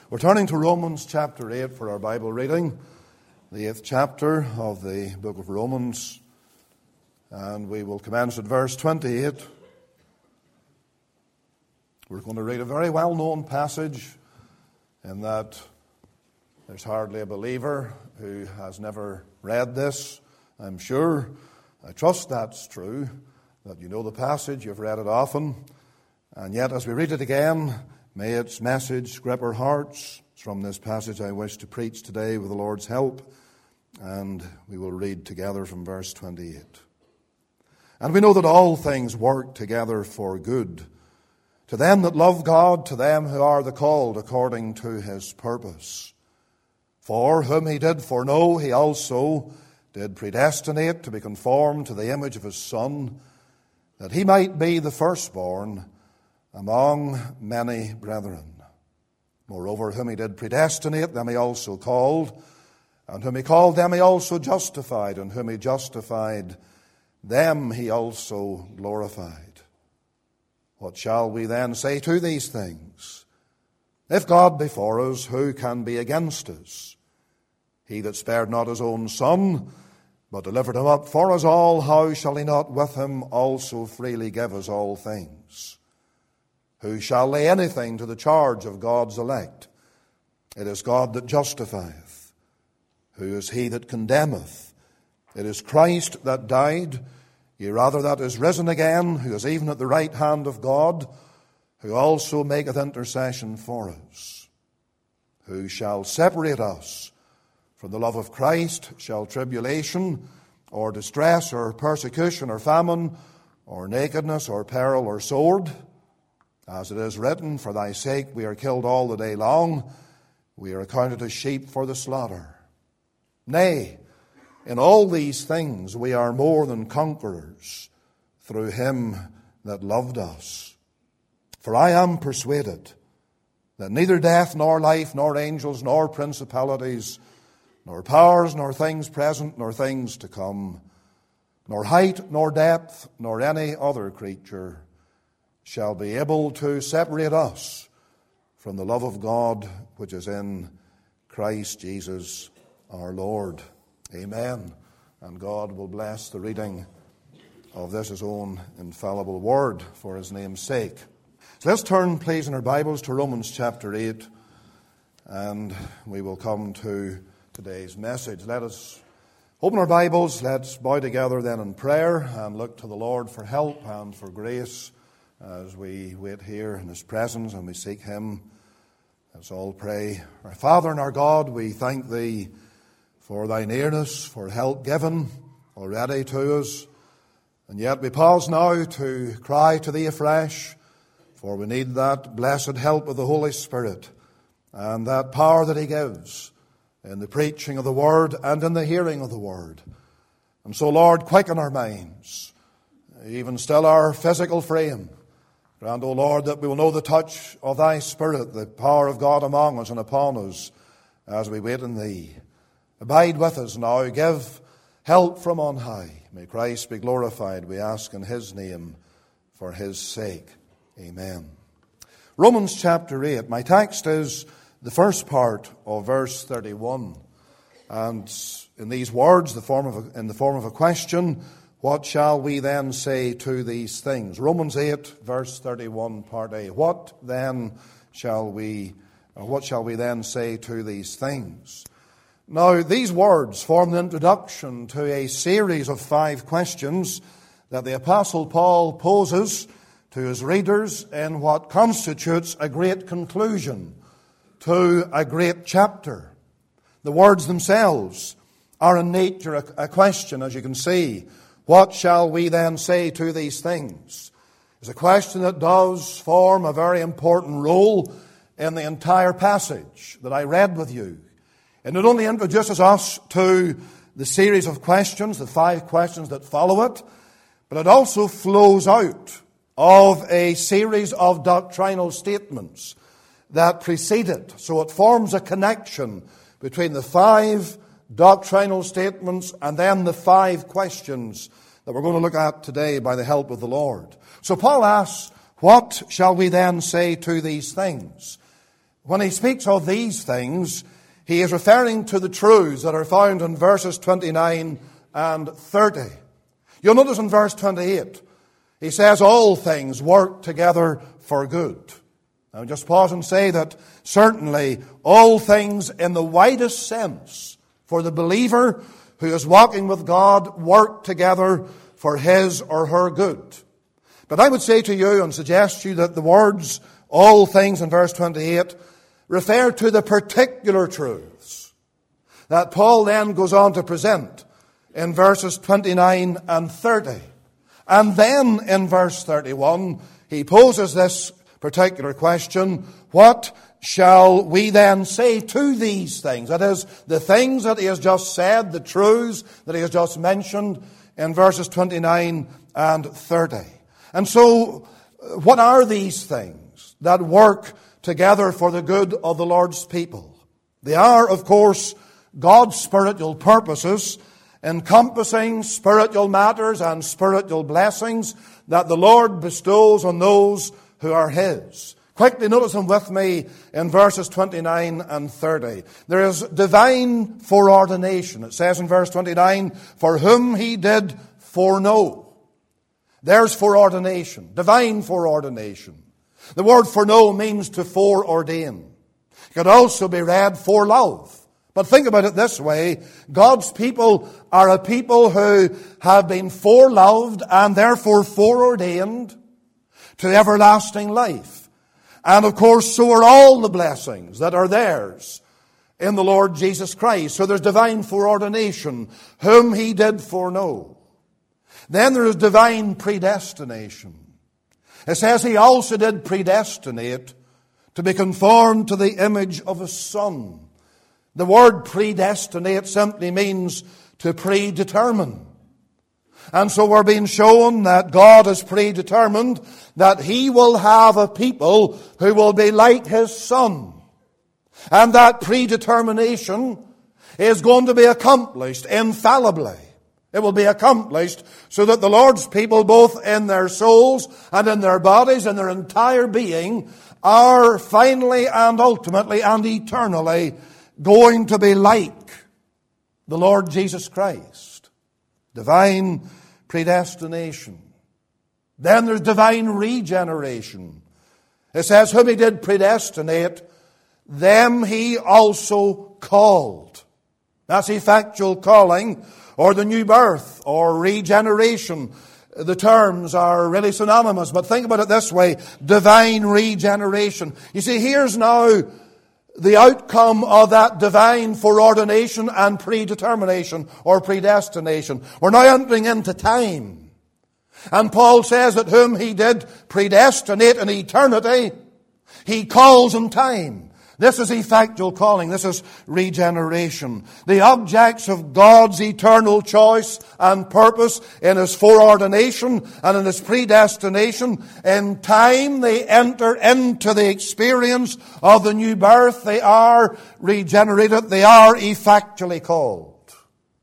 We're turning to Romans chapter 8 for our Bible reading, the 8th chapter of the book of Romans, and we will commence at verse 28. We're going to read a very well-known passage in that there's hardly a believer who has never read this. I'm sure, I trust that's true, that you know the passage, you've read it often, and yet as we read it again, may its message grip our hearts. It's from this passage I wish to preach today with the Lord's help, and we will read together from verse 28. And we know that all things work together for good, to them that love God, to them who are the called according to his purpose. For whom he did foreknow, he also did predestinate to be conformed to the image of his Son, that he might be the firstborn among many brethren. Moreover, whom he did predestinate, them he also called, and whom he called, them he also justified, and whom he justified, them he also glorified. What shall we then say to these things? If God be for us, who can be against us? He that spared not his own Son, but delivered him up for us all, how shall he not with him also freely give us all things? Who shall lay anything to the charge of God's elect? It is God that justifieth. Who is he that condemneth? It is Christ that died, yea, rather that is risen again, who is even at the right hand of God, who also maketh intercession for us. Who shall separate us from the love of Christ? Shall tribulation, or distress, or persecution, or famine, or nakedness, or peril, or sword? As it is written, for thy sake we are killed all the day long, we are accounted as sheep for the slaughter. Nay, in all these things we are more than conquerors through him that loved us. For I am persuaded that neither death, nor life, nor angels, nor principalities, nor powers, nor things present, nor things to come, nor height, nor depth, nor any other creature shall be able to separate us from the love of God which is in Christ Jesus our Lord. Amen. And God will bless the reading of this his own infallible word for his name's sake. So let's turn, please, in our Bibles to Romans chapter 8, and we will come to today's message. Let us open our Bibles. Let's bow together then in prayer and look to the Lord for help and for grace as we wait here in his presence and we seek him. Let's all pray. Our Father and our God, we thank thee for thy nearness, for help given already to us. And yet we pause now to cry to thee afresh, for we need that blessed help of the Holy Spirit and that power that he gives in the preaching of the word and in the hearing of the word. And so, Lord, quicken our minds, even still our physical frame. Grant, O Lord, that we will know the touch of thy Spirit, the power of God among us and upon us as we wait in thee. Abide with us now. Give help from on high. May Christ be glorified, we ask in his name, for his sake. Amen. Romans chapter 8. My text is the first part of verse 31. And in these words, in the form of a question, what shall we then say to these things? Romans 8, verse 31, part A. What shall we then say to these things? Now, these words form the introduction to a series of 5 questions that the Apostle Paul poses to his readers in what constitutes a great conclusion to a great chapter. The words themselves are in nature a question, as you can see. What shall we then say to these things? It's a question that does form a very important role in the entire passage that I read with you. And it only introduces us to the series of questions, the 5 questions that follow it, but it also flows out of a series of doctrinal statements that precede it. So it forms a connection between the 5 doctrinal statements and then the 5 questions that we're going to look at today by the help of the Lord. So Paul asks, what shall we then say to these things? when he speaks of these things, he is referring to the truths that are found in verses 29 and 30. You'll notice in verse 28, he says, all things work together for good. Now just pause and say that certainly all things in the widest sense for the believer who is walking with God work together for his or her good. But I would say to you and suggest to you that the words all things in verse 28 refer to the particular truths that Paul then goes on to present in verses 29 and 30. And then in verse 31, he poses this particular question, what shall we then say to these things? That is, the things that he has just said, the truths that he has just mentioned in verses 29 and 30. And so, what are these things that work together for the good of the Lord's people? They are, of course, God's spiritual purposes, encompassing spiritual matters and spiritual blessings that the Lord bestows on those who are His. Quickly notice them with me in verses 29 and 30. There is divine foreordination. It says in verse 29, for whom He did foreknow. There's foreordination, divine foreordination. The word foreknow means to foreordain. It could also be read forelove. But think about it this way. God's people are a people who have been foreloved and therefore foreordained to everlasting life. And of course, so are all the blessings that are theirs in the Lord Jesus Christ. So there's divine foreordination, whom He did foreknow. Then there is divine predestination. It says He also did predestinate to be conformed to the image of His Son. The word predestinate simply means to predetermine. And so we're being shown that God has predetermined that He will have a people who will be like His Son. And that predetermination is going to be accomplished infallibly. It will be accomplished so that the Lord's people, both in their souls and in their bodies and their entire being, are finally and ultimately and eternally going to be like the Lord Jesus Christ. Divine predestination. Then there's divine regeneration. It says, whom He did predestinate, them He also called. That's effectual calling, or the new birth, or regeneration. The terms are really synonymous, but think about it this way, divine regeneration. You see, here's now the outcome of that divine foreordination and predetermination or predestination. We're now entering into time. And Paul says that whom He did predestinate in eternity, He calls in time. This is effectual calling. This is regeneration. The objects of God's eternal choice and purpose in His foreordination and in His predestination, in time they enter into the experience of the new birth. They are regenerated. They are effectually called.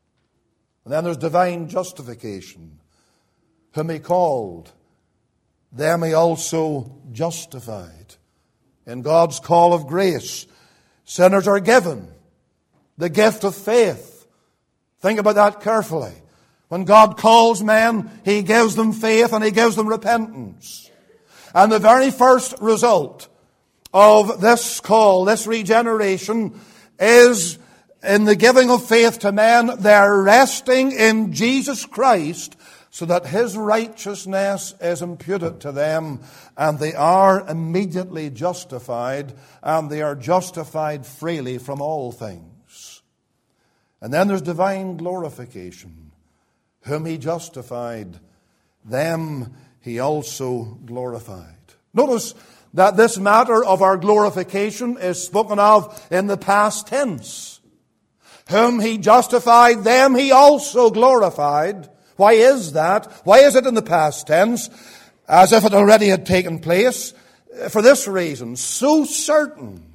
And then there's divine justification. Whom He called, them He also justified. In God's call of grace, sinners are given the gift of faith. Think about that carefully. When God calls men, He gives them faith and He gives them repentance. And the very first result of this call, this regeneration, is in the giving of faith to men. They're resting in Jesus Christ, so that His righteousness is imputed to them, and they are immediately justified, and they are justified freely from all things. And then there's divine glorification. Whom He justified, them He also glorified. Notice that this matter of our glorification is spoken of in the past tense. Whom He justified, them He also glorified. Why is that? Why is it in the past tense, as if it already had taken place? For this reason, so certain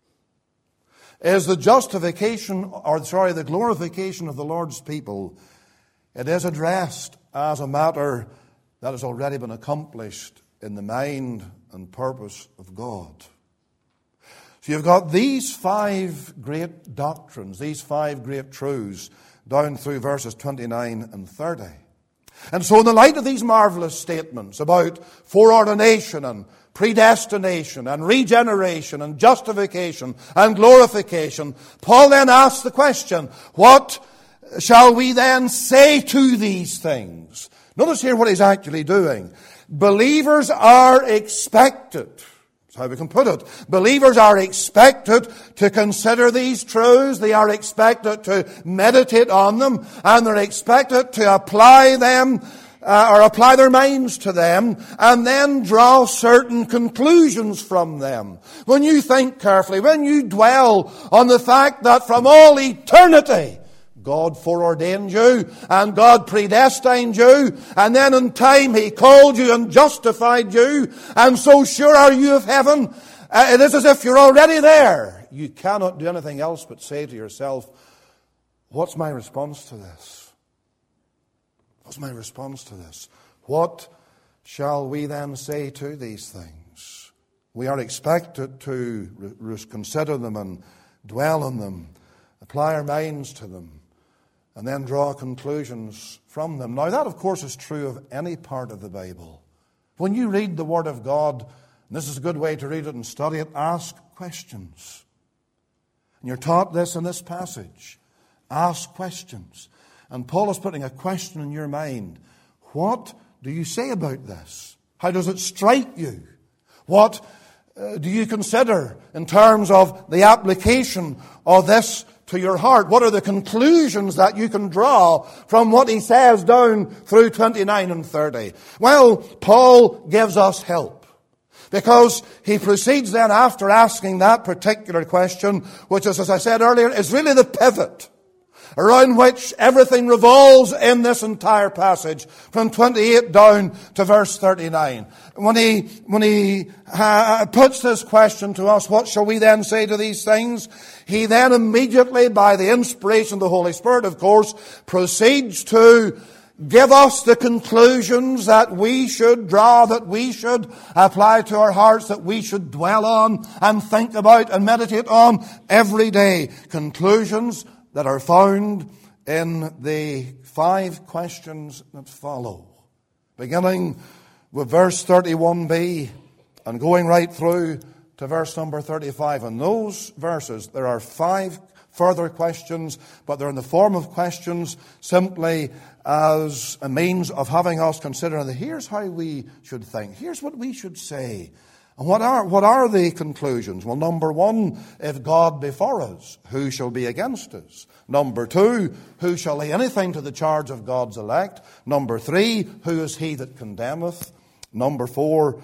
is the the glorification of the Lord's people. It is addressed as a matter that has already been accomplished in the mind and purpose of God. So you've got these 5 great doctrines, these 5 great truths, down through verses 29 and 30. And so in the light of these marvelous statements about foreordination and predestination and regeneration and justification and glorification, Paul then asks the question, what shall we then say to these things? Notice here what he's actually doing. Believers are expected, that's how we can put it, believers are expected to consider these truths, they are expected to meditate on them, and they're expected to apply them, or apply their minds to them, and then draw certain conclusions from them. When you think carefully, when you dwell on the fact that from all eternity, God foreordained you, and God predestined you, and then in time He called you and justified you, and so sure are you of heaven, it is as if you're already there. You cannot do anything else but say to yourself, what's my response to this? What's my response to this? What shall we then say to these things? We are expected to consider them and dwell on them, apply our minds to them, and then draw conclusions from them. Now that, of course, is true of any part of the Bible. When you read the Word of God, and this is a good way to read it and study it, ask questions. And you're taught this in this passage. Ask questions. And Paul is putting a question in your mind. What do you say about this? How does it strike you? What do you consider in terms of the application of this to your heart? What are the conclusions that you can draw from what he says down through 29 and 30? Well, Paul gives us help, because he proceeds then after asking that particular question, which is, as I said earlier, is really the pivot around which everything revolves in this entire passage, from 28 down to verse 39. When he puts this question to us, what shall we then say to these things? He then immediately, by the inspiration of the Holy Spirit, of course, proceeds to give us the conclusions that we should draw, that we should apply to our hearts, that we should dwell on and think about and meditate on every day. Conclusions that are found in the 5 questions that follow, beginning with verse 31b and going right through to verse number 35. In those verses, there are 5 further questions, but they're in the form of questions simply as a means of having us consider that here's how we should think, here's what we should say. And what are the conclusions? Well, number 1, if God be for us, who shall be against us? Number 2, who shall lay anything to the charge of God's elect? Number 3, who is he that condemneth? Number 4,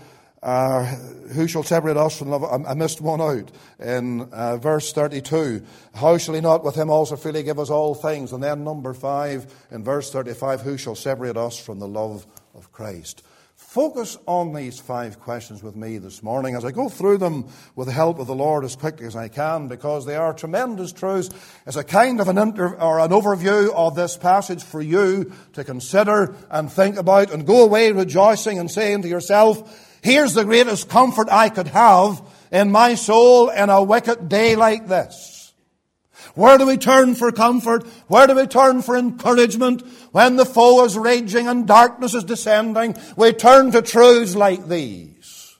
who shall separate us from love? I missed one out in verse 32. How shall he not with him also freely give us all things? And then number 5 in verse 35, who shall separate us from the love of Christ? Focus on these 5 questions with me this morning as I go through them with the help of the Lord as quickly as I can, because they are tremendous truths. As a kind of an overview of this passage for you to consider and think about and go away rejoicing and saying to yourself, here's the greatest comfort I could have in my soul in a wicked day like this. Where do we turn for comfort? Where do we turn for encouragement? When the foe is raging and darkness is descending, we turn to truths like these.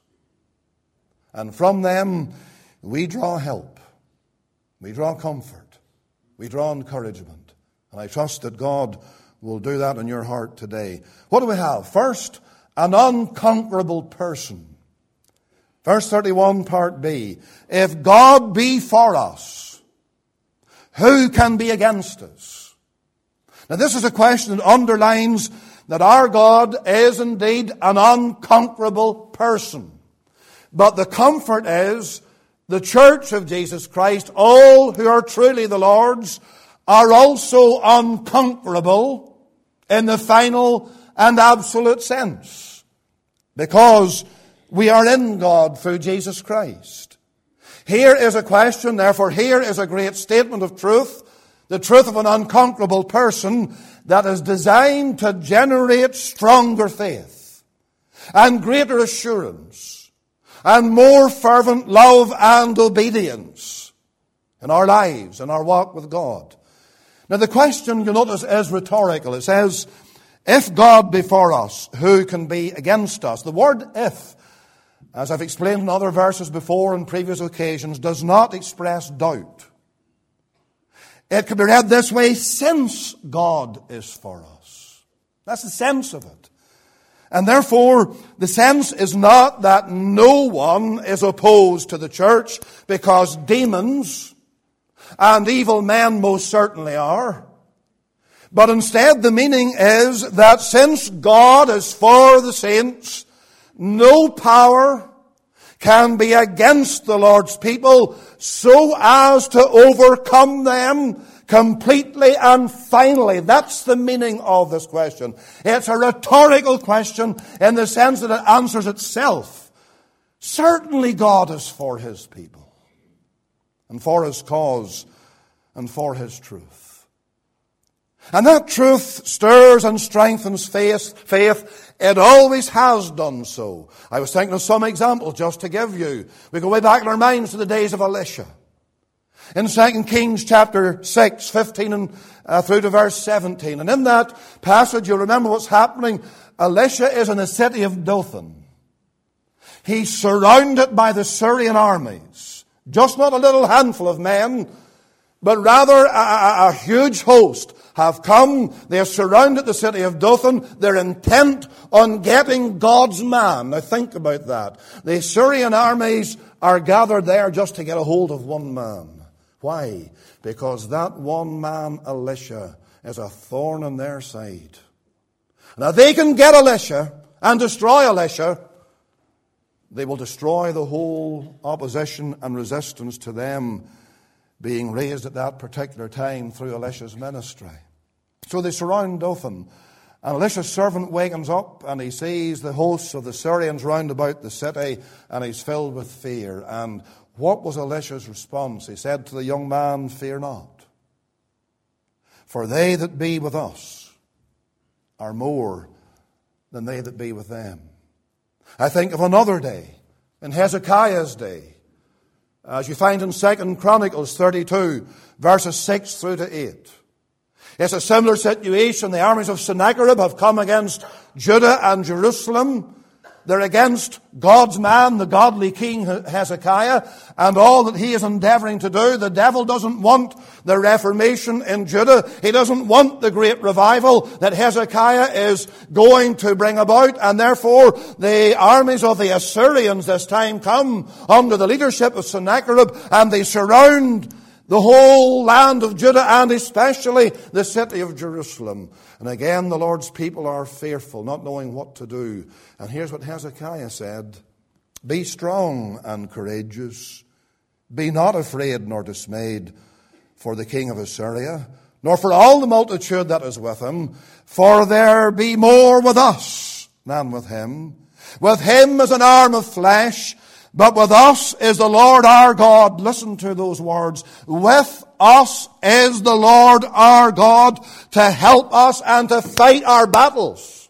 And from them, we draw help. We draw comfort. We draw encouragement. And I trust that God will do that in your heart today. What do we have? First, an unconquerable person. Verse 31, part B. If God be for us, who can be against us? Now this is a question that underlines that our God is indeed an unconquerable person. But the comfort is the church of Jesus Christ, all who are truly the Lord's, are also unconquerable in the final and absolute sense, because we are in God through Jesus Christ. Here is a question, therefore here is a great statement of truth, the truth of an unconquerable person that is designed to generate stronger faith and greater assurance and more fervent love and obedience in our lives, in our walk with God. Now the question, you'll notice, is rhetorical. It says, if God be for us, who can be against us? The word if, as I've explained in other verses before in previous occasions, does not express doubt. It can be read this way, since God is for us. That's the sense of it. And therefore, the sense is not that no one is opposed to the church, because demons and evil men most certainly are. But instead, the meaning is that since God is for the saints, no power can be against the Lord's people so as to overcome them completely and finally. That's the meaning of this question. It's a rhetorical question in the sense that it answers itself. Certainly God is for His people and for His cause and for His truth. And that truth stirs and strengthens faith. It always has done so. I was thinking of some examples just to give you. We go way back in our minds to the days of Elisha. In 2 Kings chapter 6, 15 and through to verse 17. And in that passage, you'll remember what's happening. Elisha is in the city of Dothan. He's surrounded by the Syrian armies. Just not a little handful of men, but rather a huge host have come. They have surrounded the city of Dothan. They're intent on getting God's man. Now think about that. The Syrian armies are gathered there just to get a hold of one man. Why? Because that one man, Elisha, is a thorn in their side. Now they can get Elisha and destroy Elisha. They will destroy the whole opposition and resistance to them being raised at that particular time through Elisha's ministry. So they surround Dothan. And Elisha's servant wakens up and he sees the hosts of the Syrians round about the city, and he's filled with fear. And what was Elisha's response? He said to the young man, "Fear not, for they that be with us are more than they that be with them." I think of another day, in Hezekiah's day, as you find in 2 Chronicles 32, verses 6 through to 8. It's a similar situation. The armies of Sennacherib have come against Judah and Jerusalem. They're against God's man, the godly king Hezekiah, and all that he is endeavoring to do. The devil doesn't want the Reformation in Judah. He doesn't want the great revival that Hezekiah is going to bring about. And therefore, the armies of the Assyrians this time come under the leadership of Sennacherib, and they surround the whole land of Judah, and especially the city of Jerusalem. And again, the Lord's people are fearful, not knowing what to do. And here's what Hezekiah said: "Be strong and courageous. Be not afraid nor dismayed for the king of Assyria, nor for all the multitude that is with him. For there be more with us than with him. With him is an arm of flesh, but with us is the Lord our God." Listen to those words. With us is the Lord our God to help us and to fight our battles.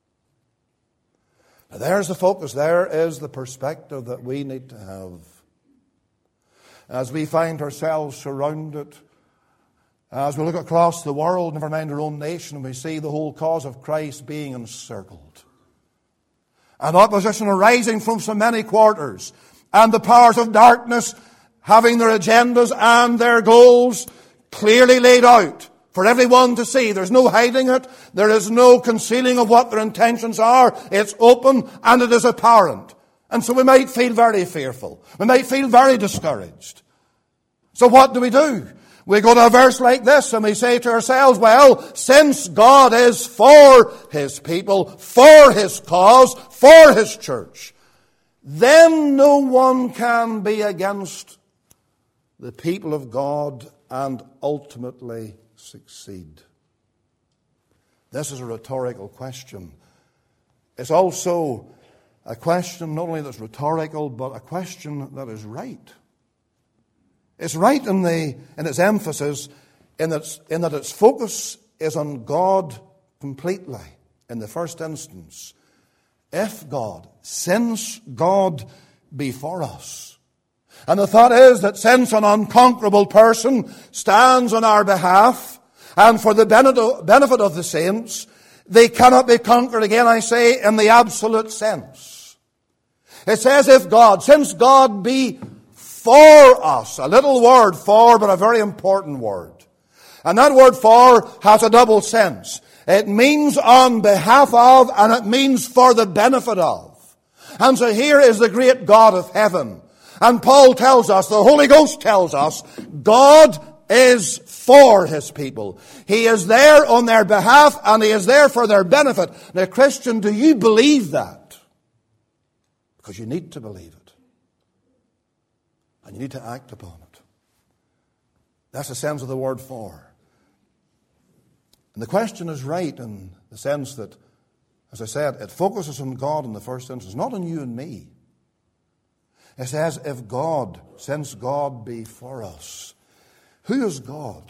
Now there's the focus. There is the perspective that we need to have. As we find ourselves surrounded, as we look across the world, never mind our own nation, we see the whole cause of Christ being encircled. And opposition arising from so many quarters, and the powers of darkness having their agendas and their goals clearly laid out for everyone to see. There's no hiding it. There is no concealing of what their intentions are. It's open and it is apparent. And so we might feel very fearful. We might feel very discouraged. So what do? We go to a verse like this and we say to ourselves, well, since God is for His people, for His cause, for His church, then no one can be against the people of God and ultimately succeed. This is a rhetorical question. It's also a question not only that's rhetorical, but a question that is right. It's right in its emphasis, in that its focus is on God completely in the first instance. If God, since God be for us. And the thought is that since an unconquerable person stands on our behalf, and for the benefit of the saints, they cannot be conquered again, I say, in the absolute sense. It says, since God be for us, a little word for, but a very important word. And that word for has a double sense. It means on behalf of, and it means for the benefit of. And so here is the great God of heaven. And Paul tells us, the Holy Ghost tells us, God is for His people. He is there on their behalf, and He is there for their benefit. Now, Christian, do you believe that? Because you need to believe it. And you need to act upon it. That's the sense of the word for. And the question is right in the sense that, as I said, it focuses on God in the first instance, not on you and me. It says, since God be for us. Who is God?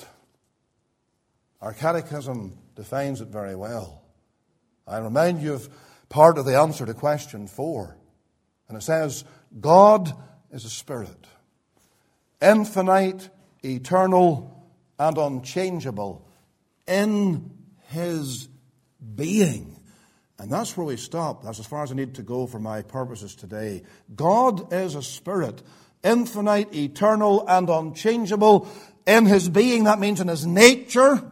Our catechism defines it very well. I remind you of part of the answer to question 4. And it says, God is a spirit, infinite, eternal, and unchangeable in His being. And that's where we stop. That's as far as I need to go for my purposes today. God is a spirit, infinite, eternal, and unchangeable in His being. That means in His nature,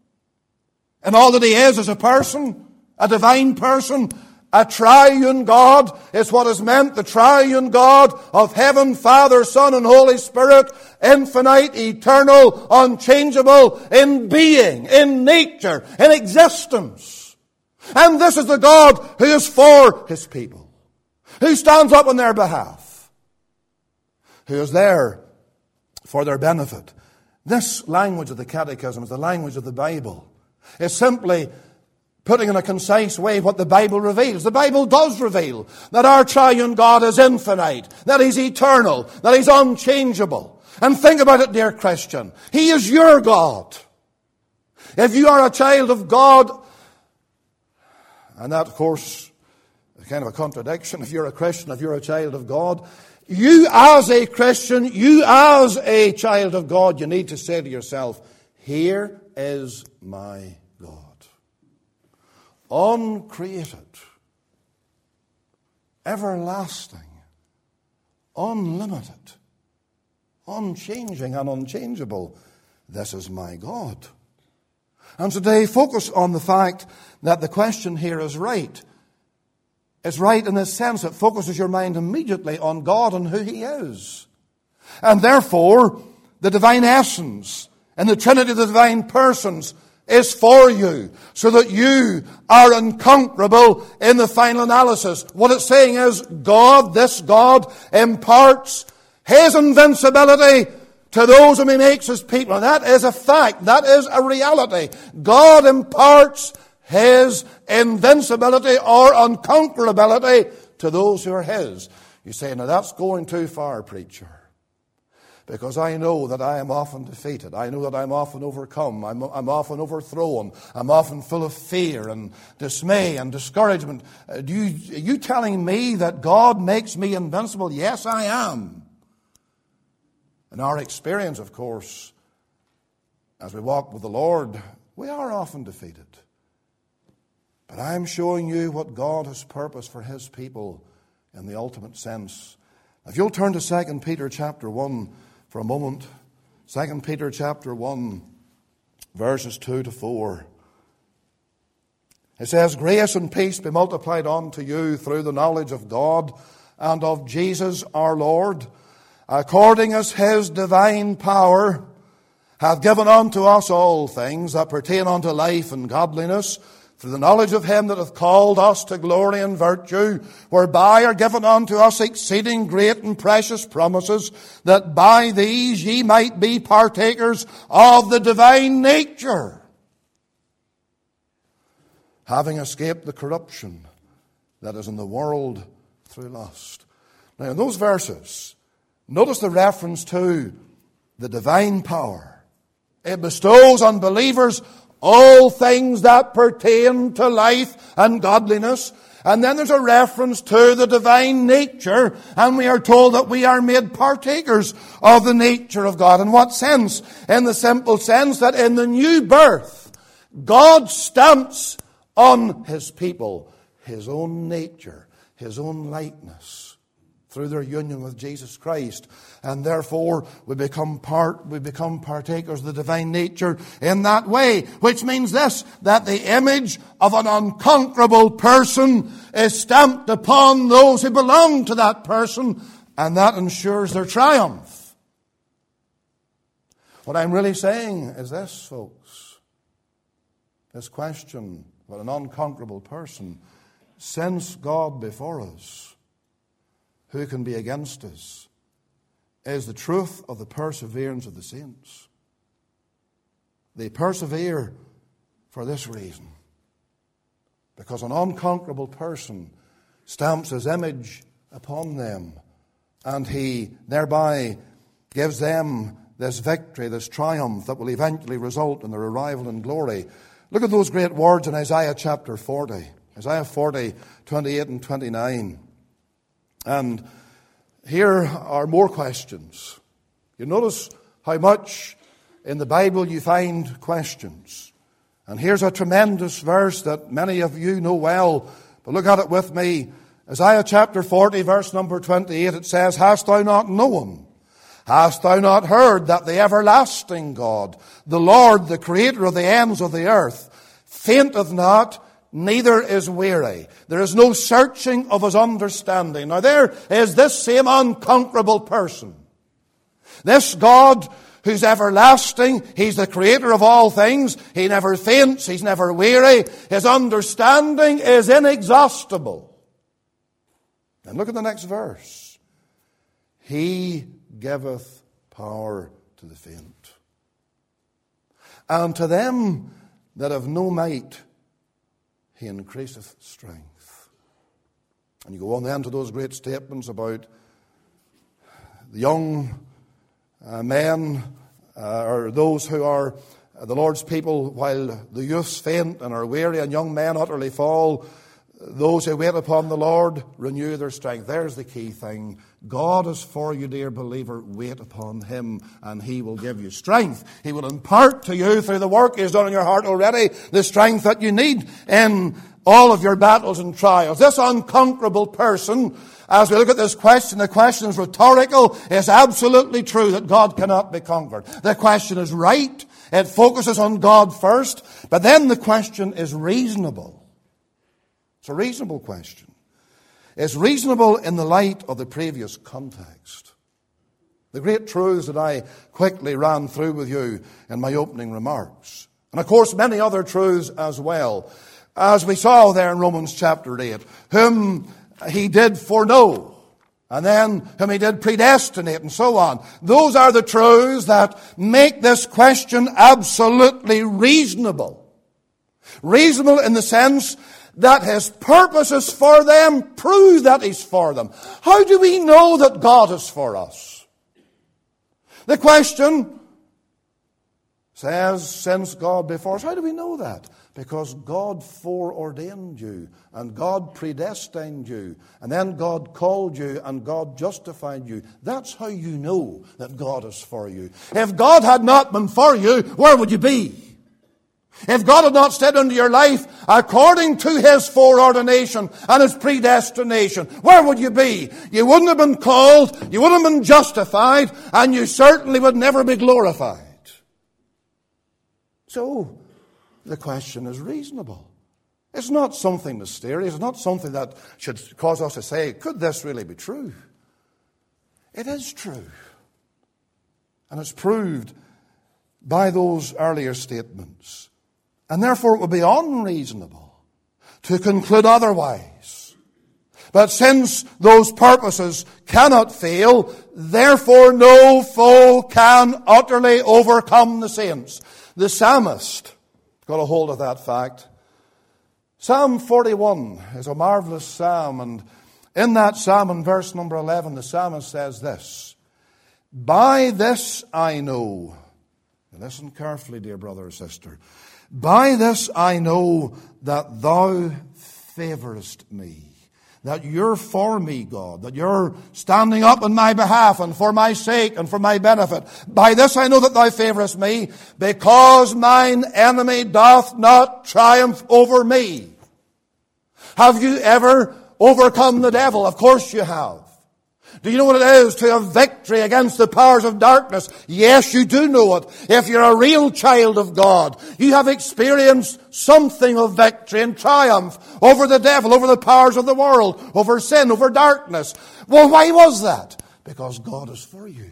in all that He is as a person, a divine person, a triune God is what is meant. The triune God of heaven, Father, Son, and Holy Spirit, infinite, eternal, unchangeable in being, in nature, in existence. And this is the God who is for His people, who stands up on their behalf, who is there for their benefit. This language of the Catechism is the language of the Bible. It's simply putting in a concise way what the Bible reveals. The Bible does reveal that our triune God is infinite, that He's eternal, that He's unchangeable. And think about it, dear Christian. He is your God. If you are a child of God, and that, of course, is kind of a contradiction. If you're a Christian, if you're a child of God, you as a Christian, you as a child of God, you need to say to yourself, here is my God. Uncreated, everlasting, unlimited, unchanging and unchangeable. This is my God. And today, focus on the fact that the question here is right. It's right in the sense it focuses your mind immediately on God and who He is. And therefore, the divine essence and the Trinity of the divine persons is for you, so that you are unconquerable in the final analysis. What it's saying is, God, this God, imparts His invincibility to those whom He makes His people. And that is a fact. That is a reality. God imparts His invincibility or unconquerability to those who are His. You say, now that's going too far, preacher. Because I know that I am often defeated. I know that I'm often overcome. I'm often overthrown. I'm often full of fear and dismay and discouragement. Are you telling me that God makes me invincible? Yes, I am. In our experience, of course, as we walk with the Lord, we are often defeated. But I'm showing you what God has purposed for His people in the ultimate sense. If you'll turn to 2 Peter chapter 1 for a moment. 2 Peter chapter 1, verses 2 to 4. It says, grace and peace be multiplied unto you through the knowledge of God and of Jesus our Lord, according as His divine power hath given unto us all things that pertain unto life and godliness, through the knowledge of Him that hath called us to glory and virtue, whereby are given unto us exceeding great and precious promises, that by these ye might be partakers of the divine nature, having escaped the corruption that is in the world through lust. Now in those verses, notice the reference to the divine power. It bestows on believers all things that pertain to life and godliness. And then there's a reference to the divine nature, and we are told that we are made partakers of the nature of God. In what sense? In the simple sense that in the new birth, God stamps on His people His own nature, His own likeness, through their union with Jesus Christ. And therefore, we become partakers of the divine nature in that way. Which means this, that the image of an unconquerable person is stamped upon those who belong to that person, and that ensures their triumph. What I'm really saying is this, folks. This question about an unconquerable person, since God before us, who can be against us, is the truth of the perseverance of the saints. They persevere for this reason, because an unconquerable person stamps His image upon them, and He thereby gives them this victory, this triumph that will eventually result in their arrival in glory. Look at those great words in Isaiah chapter 40. Isaiah 40, 28 and 29. And here are more questions. You notice how much in the Bible you find questions. And here's a tremendous verse that many of you know well, but look at it with me. Isaiah chapter 40, verse number 28, it says, "Hast thou not known? Hast thou not heard that the everlasting God, the Lord, the creator of the ends of the earth, fainteth not, neither is weary. There is no searching of His understanding." Now there is this same unconquerable person. This God who's everlasting. He's the creator of all things. He never faints. He's never weary. His understanding is inexhaustible. And look at the next verse. He giveth power to the faint. And to them that have no might, He increaseth strength. And you go on then to those great statements about the young men, or those who are the Lord's people, while the youths faint and are weary and young men utterly fall, those who wait upon the Lord renew their strength. There's the key thing. God is for you, dear believer. Wait upon Him and He will give you strength. He will impart to you through the work He has done in your heart already the strength that you need in all of your battles and trials. This unconquerable person, as we look at this question, the question is rhetorical. It's absolutely true that God cannot be conquered. The question is right. It focuses on God first. But then the question is reasonable. It's a reasonable question. It's reasonable in the light of the previous context. The great truths that I quickly ran through with you in my opening remarks. And of course many other truths as well. As we saw there in Romans chapter 8, whom He did foreknow, and then whom He did predestinate, and so on. Those are the truths that make this question absolutely reasonable. Reasonable in the sense that His purposes for them prove that He's for them. How do we know that God is for us? The question says, since God before us. How do we know that? Because God foreordained you, and God predestined you, and then God called you, and God justified you. That's how you know that God is for you. If God had not been for you, where would you be? If God had not stepped into your life according to His foreordination and His predestination, where would you be? You wouldn't have been called, you wouldn't have been justified, and you certainly would never be glorified. So, the question is reasonable. It's not something mysterious. It's not something that should cause us to say, could this really be true? It is true. And it's proved by those earlier statements. And therefore it would be unreasonable to conclude otherwise. But since those purposes cannot fail, therefore no foe can utterly overcome the saints. The psalmist got a hold of that fact. Psalm 41 is a marvelous psalm, and in that psalm, in verse number 11, the psalmist says this: "By this I know," listen carefully, dear brother or sister, "by this I know that Thou favorest me. That you're for me, God. That you're standing up on my behalf and for my sake and for my benefit. By this I know that thou favorest me, because mine enemy doth not triumph over me. Have you ever overcome the devil? Of course you have. Do you know what it is to have victory against the powers of darkness? Yes, you do know it. If you're a real child of God, you have experienced something of victory and triumph over the devil, over the powers of the world, over sin, over darkness. Well, why was that? Because God is for you.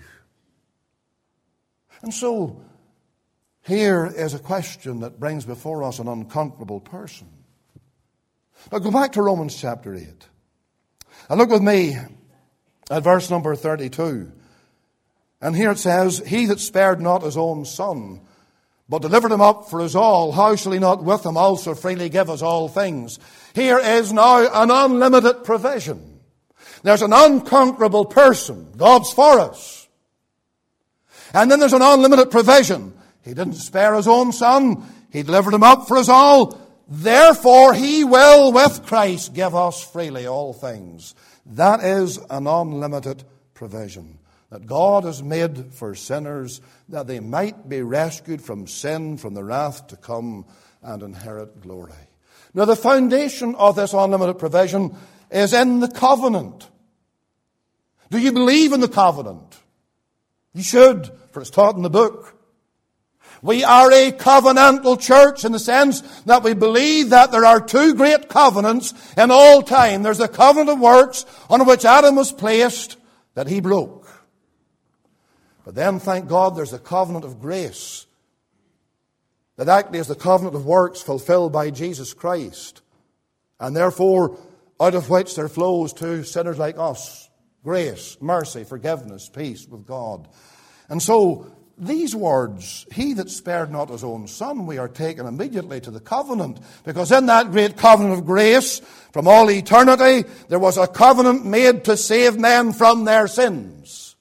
And so, here is a question that brings before us an unconquerable person. Now go back to Romans chapter 8. And look with me at verse number 32. And here it says, He that spared not his own Son, but delivered him up for us all, how shall he not with him also freely give us all things? Here is now an unlimited provision. There's an unconquerable person. God's for us. And then there's an unlimited provision. He didn't spare his own Son. He delivered him up for us all. Therefore, He will with Christ give us freely all things. That is an unlimited provision that God has made for sinners, that they might be rescued from sin, from the wrath to come, and inherit glory. Now, the foundation of this unlimited provision is in the covenant. Do you believe in the covenant? You should, for it's taught in the book. We are a covenantal church in the sense that we believe that there are two great covenants in all time. There's the covenant of works on which Adam was placed that he broke. But then, thank God, there's the covenant of grace that actually is the covenant of works fulfilled by Jesus Christ. And therefore, out of which there flows to sinners like us grace, mercy, forgiveness, peace with God. And so, these words, He that spared not his own Son, we are taken immediately to the covenant. Because in that great covenant of grace, from all eternity, there was a covenant made to save men from their sins.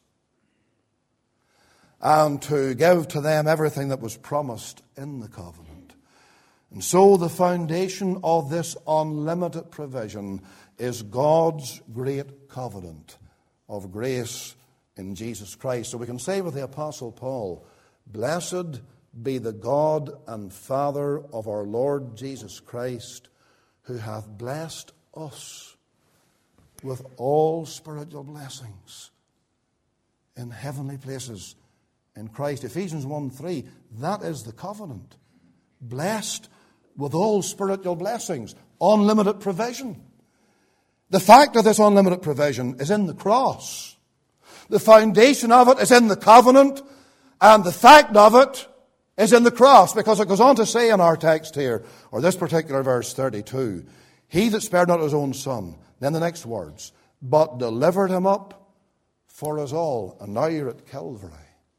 And to give to them everything that was promised in the covenant. And so the foundation of this unlimited provision is God's great covenant of grace in Jesus Christ. So we can say with the Apostle Paul, Blessed be the God and Father of our Lord Jesus Christ, who hath blessed us with all spiritual blessings in heavenly places in Christ. Ephesians 1:3, that is the covenant. Blessed with all spiritual blessings, unlimited provision. The fact of this unlimited provision is in the cross. The foundation of it is in the covenant, and the fact of it is in the cross, because it goes on to say in our text here, or this particular verse 32, He that spared not his own Son, then the next words, but delivered him up for us all. And now you're at Calvary.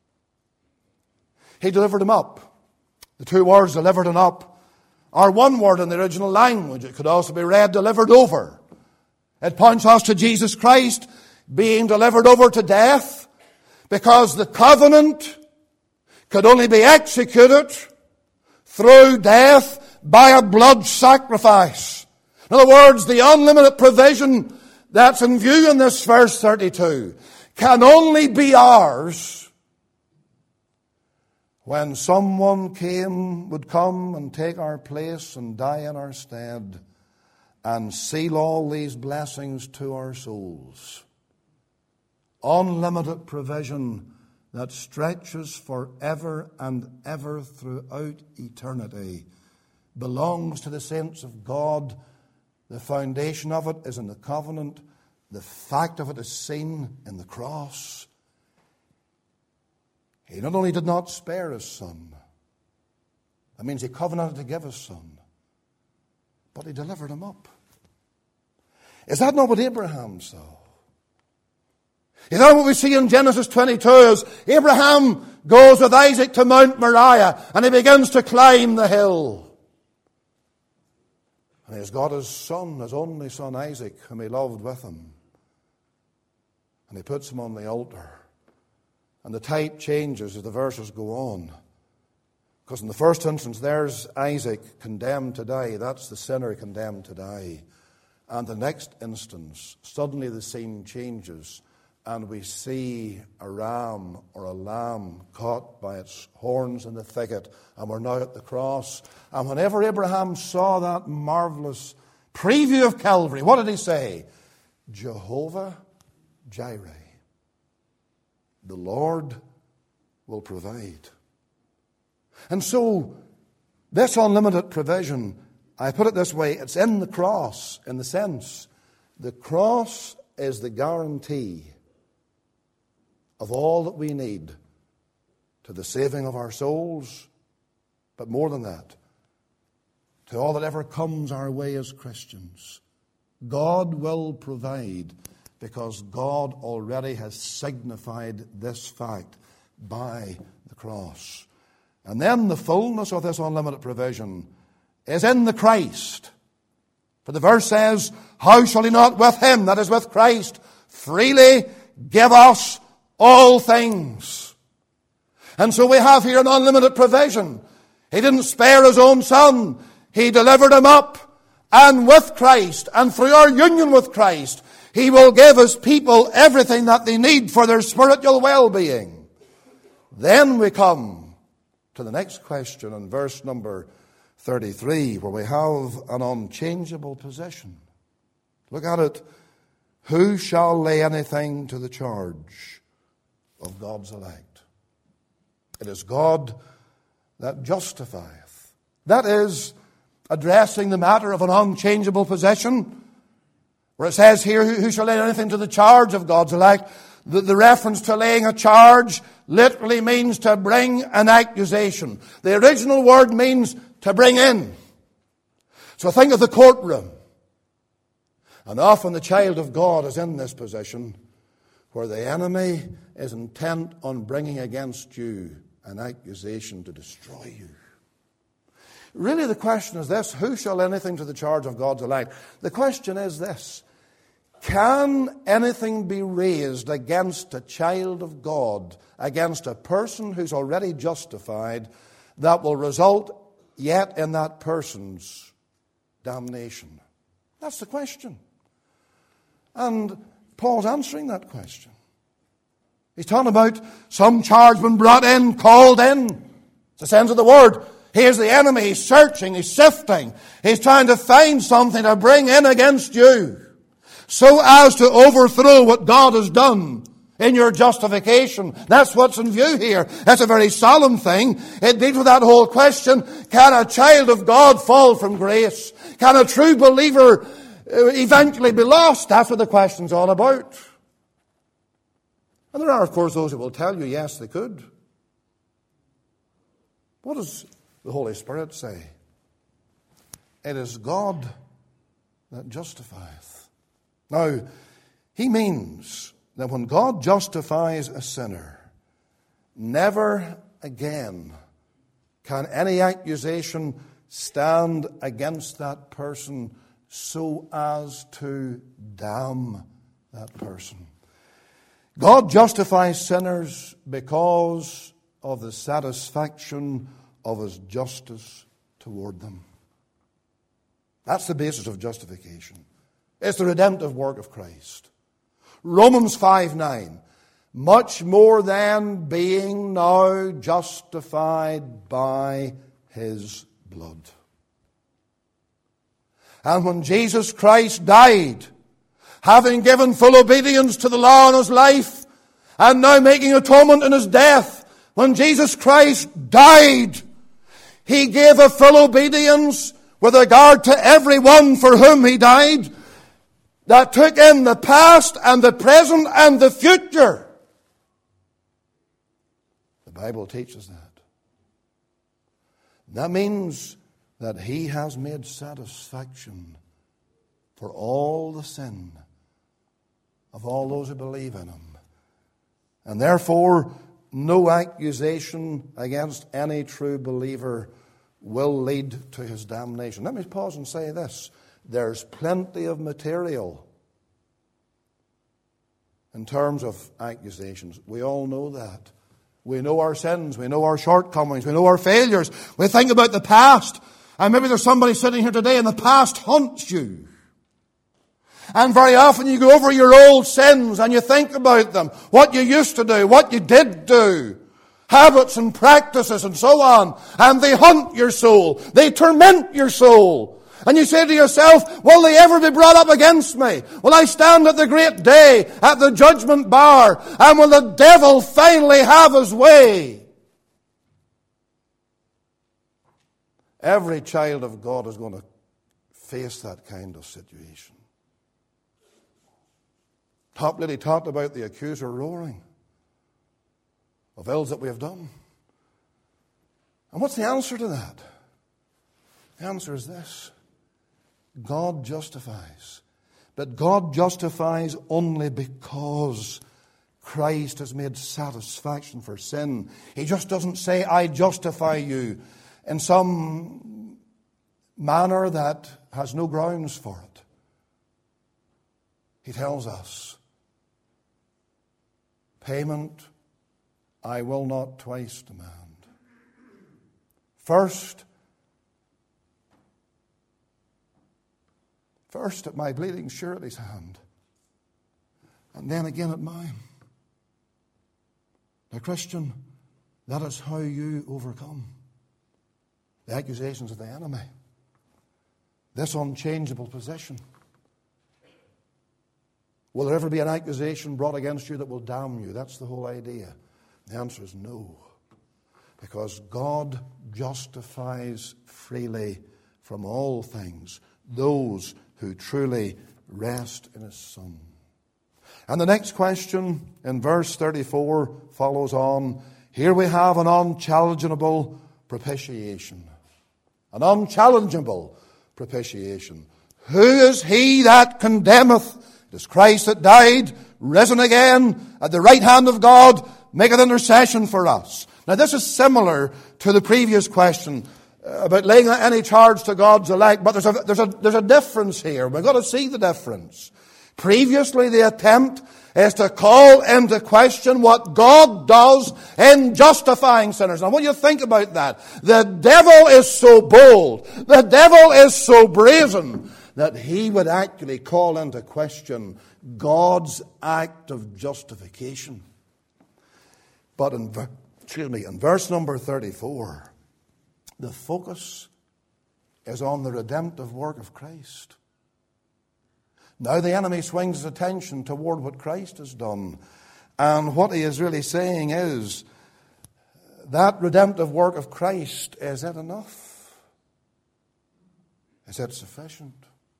He delivered him up. The two words delivered and up are one word in the original language. It could also be read delivered over. It points us to Jesus Christ being delivered over to death, because the covenant could only be executed through death by a blood sacrifice. In other words, the unlimited provision that's in view in this verse 32 can only be ours when someone would come and take our place and die in our stead and seal all these blessings to our souls. Unlimited provision that stretches forever and ever throughout eternity belongs to the saints of God. The foundation of it is in the covenant. The fact of it is seen in the cross. He not only did not spare his Son, that means He covenanted to give his Son, but He delivered him up. Is that not what Abraham saw? Is that what we see in Genesis 22 as Abraham goes with Isaac to Mount Moriah and he begins to climb the hill? And he's got his son, his only son Isaac, whom he loved with him. And he puts him on the altar. And the type changes as the verses go on. Because in the first instance, there's Isaac condemned to die. That's the sinner condemned to die. And the next instance, suddenly the scene changes, and we see a ram or a lamb caught by its horns in the thicket, and we're now at the cross. And whenever Abraham saw that marvelous preview of Calvary, what did he say? Jehovah Jireh, the Lord will provide. And so, this unlimited provision, I put it this way, it's in the cross, in the sense, the cross is the guarantee of all that we need to the saving of our souls, but more than that, to all that ever comes our way as Christians. God will provide because God already has signified this fact by the cross. And then the fullness of this unlimited provision is in the Christ. For the verse says, how shall he not with him, that is with Christ, freely give us all things? And so we have here an unlimited provision. He didn't spare his own son. He delivered him up. And with Christ, and through our union with Christ, he will give his people everything that they need for their spiritual well-being. Then we come to the next question in verse number 33, where we have an unchangeable position. Look at it. Who shall lay anything to the charge of God's elect? It is God that justifieth. That is addressing the matter of an unchangeable position, where it says here, who shall lay anything to the charge of God's elect? The reference to laying a charge literally means to bring an accusation. The original word means to bring in. So think of the courtroom. And often the child of God is in this position where the enemy is intent on bringing against you an accusation to destroy you. Really the question is this: who shall lay anything to the charge of God's elect? The question is this: can anything be raised against a child of God, against a person who's already justified, that will result yet in that person's damnation? That's the question. And Paul's answering that question. He's talking about some charge been brought in, called in. It's the sense of the word. Here's the enemy. He's searching. He's sifting. He's trying to find something to bring in against you, so as to overthrow what God has done in your justification. That's what's in view here. That's a very solemn thing. It deals with that whole question: can a child of God fall from grace? Can a true believer eventually be lost? That's what the question's all about. And there are, of course, those who will tell you, yes, they could. What does the Holy Spirit say? It is God that justifieth. Now, he means that when God justifies a sinner, never again can any accusation stand against that person so as to damn that person. God justifies sinners because of the satisfaction of his justice toward them. That's the basis of justification. It's the redemptive work of Christ. Romans 5:9, much more than being now justified by his blood. And when Jesus Christ died, having given full obedience to the law in his life, and now making atonement in his death, when Jesus Christ died, he gave a full obedience with regard to everyone for whom he died, that took in the past and the present and the future. The Bible teaches that. That means that he has made satisfaction for all the sin of all those who believe in him. And therefore, no accusation against any true believer will lead to his damnation. Let me pause and say this. There's plenty of material in terms of accusations. We all know that. We know our sins. We know our shortcomings. We know our failures. We think about the past. And maybe there's somebody sitting here today and the past haunts you. And very often you go over your old sins and you think about them. What you used to do. What you did do. Habits and practices and so on. And they haunt your soul. They torment your soul. And you say to yourself, will they ever be brought up against me? Will I stand at the great day, at the judgment bar, and will the devil finally have his way? Every child of God is going to face that kind of situation. Top Lily talked about the accuser roaring of ills that we have done. And what's the answer to that? The answer is this. God justifies. But God justifies only because Christ has made satisfaction for sin. He just doesn't say, I justify you in some manner that has no grounds for it. He tells us, payment I will not twice demand. First at my bleeding surety's hand, and then again at mine. Now, Christian, that is how you overcome the accusations of the enemy. This unchangeable position. Will there ever be an accusation brought against you that will damn you? That's the whole idea. The answer is no. Because God justifies freely from all things those who truly rest in His Son. And the next question in verse 34 follows on. Here we have an unchallengeable propitiation. An unchallengeable propitiation. Who is he that condemneth? It is Christ that died, risen again, at the right hand of God, maketh intercession for us. Now this is similar to the previous question about laying any charge to God's elect, but there's a difference here. We've got to see the difference. Previously, the attempt is to call into question what God does in justifying sinners. Now, I want you to think about that. The devil is so bold, the devil is so brazen, that he would actually call into question God's act of justification. But in verse number 34, the focus is on the redemptive work of Christ. Now the enemy swings his attention toward what Christ has done. And what he is really saying is, that redemptive work of Christ, is it enough? Is it sufficient?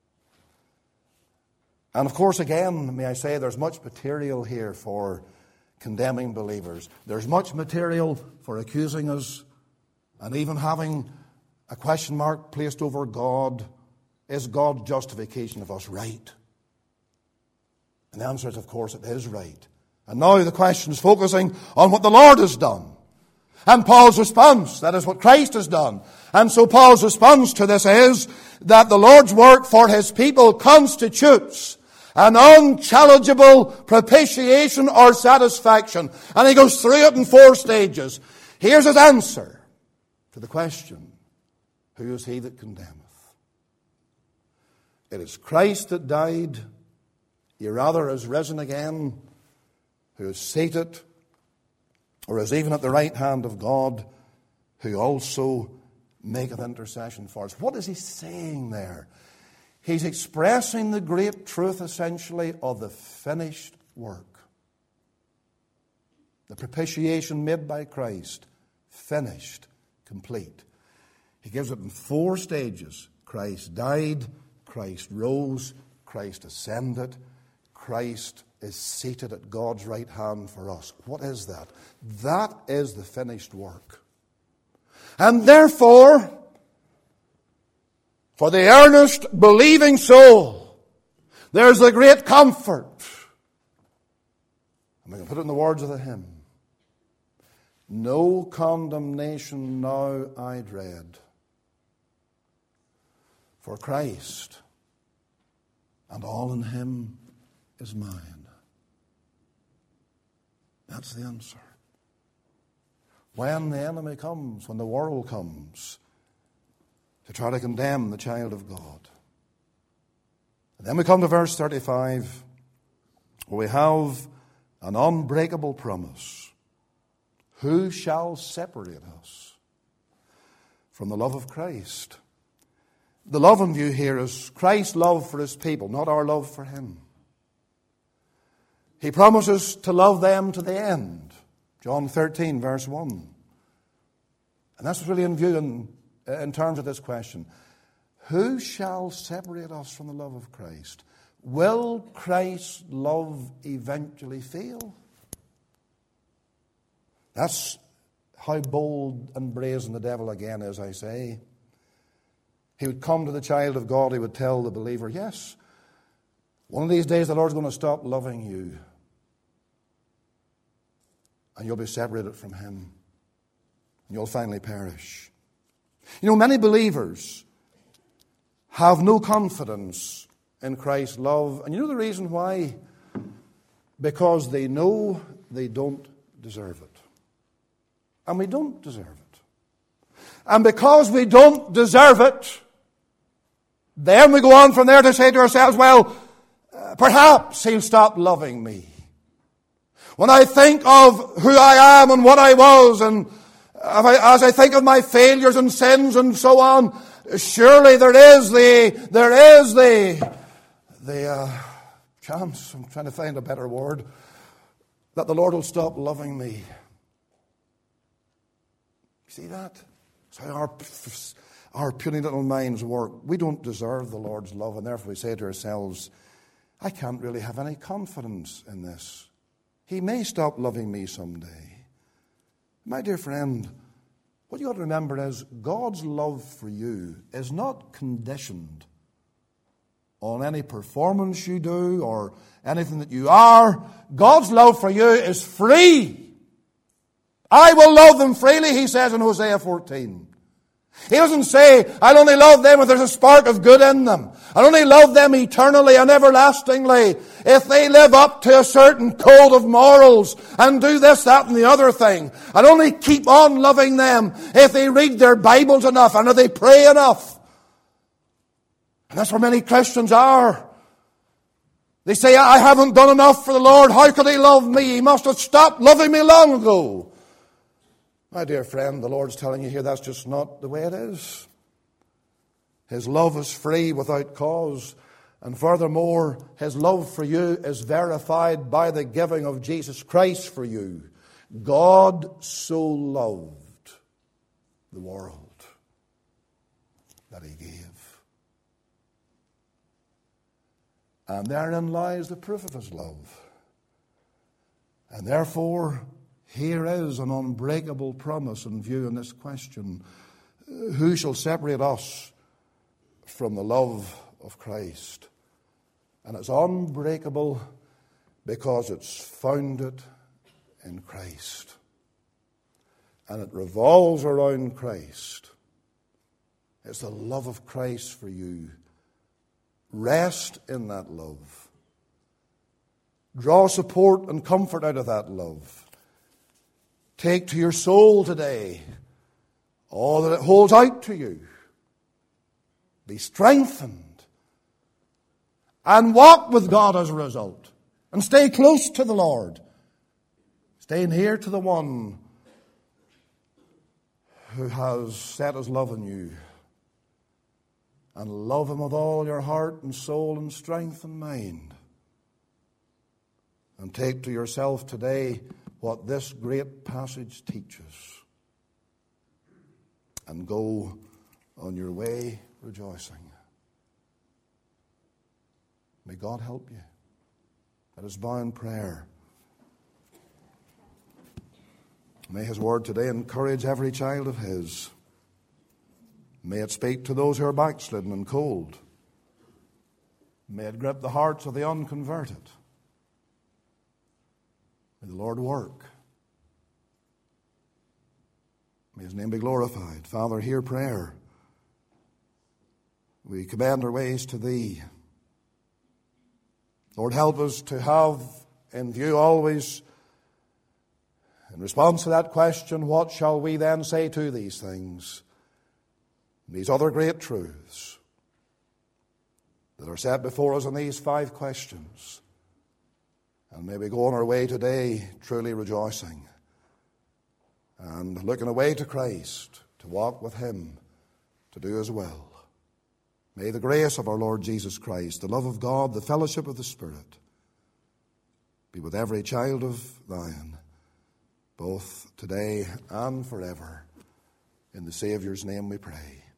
And of course, again, may I say, there's much material here for condemning believers. There's much material for accusing us, and even having a question mark placed over God. Is God's justification of us right? And the answer is, of course, it is right. And now the question is focusing on what the Lord has done. And Paul's response, that is what Christ has done. And so Paul's response to this is that the Lord's work for His people constitutes an unchallengeable propitiation or satisfaction. And he goes through it in 4 stages. Here's his answer to the question, who is he that condemneth? It is Christ that died, yea, rather is risen again, who is seated, or is even at the right hand of God, who also maketh intercession for us. What is he saying there? He's expressing the great truth, essentially, of the finished work. The propitiation made by Christ, finished, complete. He gives it in 4 stages. Christ died, Christ rose, Christ ascended, Christ is seated at God's right hand for us. What is that? That is the finished work. And therefore, for the earnest, believing soul, there's a great comfort. And we can put it in the words of the hymn. No condemnation now I dread, for Christ, and all in Him is mine. That's the answer. when the enemy comes, when the world comes to try to condemn the child of God. And then we come to verse 35, where we have an unbreakable promise. Who shall separate us from the love of Christ? The love in view here is Christ's love for his people, not our love for him. He promises to love them to the end. John 13, verse 1. And that's really in view in terms of this question. Who shall separate us from the love of Christ? Will Christ's love eventually fail? That's how bold and brazen the devil again is, I say. He would come to the child of God, he would tell the believer, yes, one of these days the Lord's going to stop loving you. And you'll be separated from him. And you'll finally perish. You know, many believers have no confidence in Christ's love. And you know the reason why? Because they know they don't deserve it. And we don't deserve it. And because we don't deserve it, then we go on from there to say to ourselves, well, perhaps he'll stop loving me. When I think of who I am and what I was, and as I think of my failures and sins and so on, surely there is the chance, I'm trying to find a better word, that the Lord will stop loving me. See that? That's how our puny little minds work. We don't deserve the Lord's love, and therefore we say to ourselves, I can't really have any confidence in this. He may stop loving me someday. My dear friend, what you ought to remember is God's love for you is not conditioned on any performance you do or anything that you are. God's love for you is free. I will love them freely, he says in Hosea 14. He doesn't say, I'll only love them if there's a spark of good in them. I'll only love them eternally and everlastingly if they live up to a certain code of morals and do this, that, and the other thing. I'll only keep on loving them if they read their Bibles enough and if they pray enough. And that's where many Christians are. They say, I haven't done enough for the Lord. How could he love me? He must have stopped loving me long ago. My dear friend, the Lord's telling you here that's just not the way it is. His love is free without cause. And furthermore, his love for you is verified by the giving of Jesus Christ for you. God so loved the world that he gave. And therein lies the proof of his love. And therefore, here is an unbreakable promise in view in this question. Who shall separate us from the love of Christ? And it's unbreakable because it's founded in Christ. And it revolves around Christ. It's the love of Christ for you. Rest in that love. Draw support and comfort out of that love. Take to your soul today all that it holds out to you. Be strengthened. And walk with God as a result. And stay close to the Lord. Stay near to the one who has set his love in you. And love him with all your heart and soul and strength and mind. And take to yourself today what this great passage teaches. And go on your way rejoicing. May God help you. Let us bow in prayer. May his word today encourage every child of his. May it speak to those who are backslidden and cold. May it grip the hearts of the unconverted. May the Lord work. May his name be glorified. Father, hear prayer. We commend our ways to thee. Lord, help us to have in view always, in In response to that question, what shall we then say to these things? These other great truths that are set before us in these 5 questions. And may we go on our way today truly rejoicing and looking away to Christ, to walk with Him, to do His will. May the grace of our Lord Jesus Christ, the love of God, the fellowship of the Spirit be with every child of thine, both today and forever. In the Saviour's name we pray.